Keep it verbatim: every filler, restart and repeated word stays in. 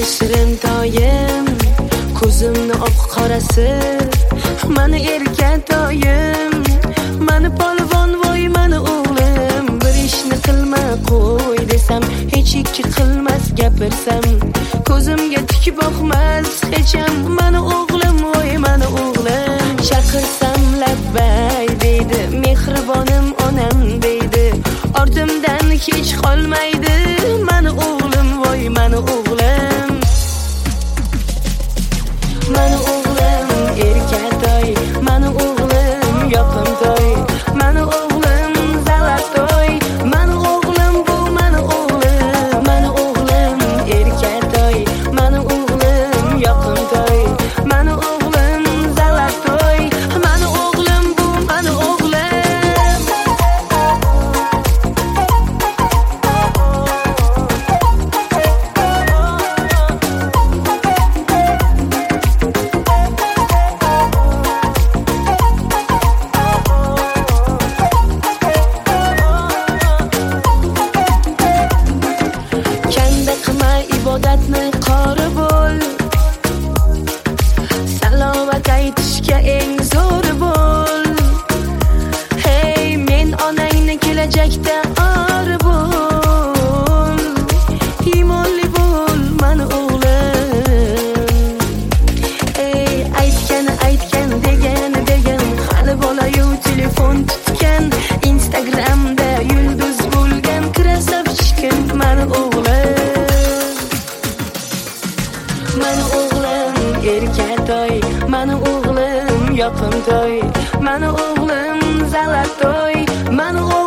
shirin toyim, ko'zimni oq qorasi, mani erkatoyim, mani polvon voy mani o'g'lim. Bir ishni qilma qo'y desam, hech ikki qilmas gapirsam, ko'zimga tik boqmas hecham, mani o'g'lim voy mani o'g'lim. Chaqirsam labbay deydi, mehribonim onam deydi, ortimdan hech qolmaydi, mani o'g'lim voy mani o'g'lim. Mani o'g'lim erkatoy, mani o'g'lim yoqimtoy, mani o'g'lim zalatoy, mani o'g'lim bu mani o'g'lim. Mani o'g'lim erkatoy, mani o'g'lim yoqimtoy, mani o'g'lim zalatoy, mani o'g'lim bu mani o'g'lim. Kanda qilma ibodatni qori bo'l, salovat aytishga eng zo'r bo'l. Hey, men onangni kelajakda or bo'l, iymonli bo'l mani o'g'lim. Ey, aytgan aytgan degan degan, hali bolayu telefon tutgan, Instagramda yulduz bo'lgan krasavchik mani o'g'lim. Mani o'g'lim erkatoy, mani o'g'lim yoqimtoy, mani o'g'lim zalatoy, mani o'g'lim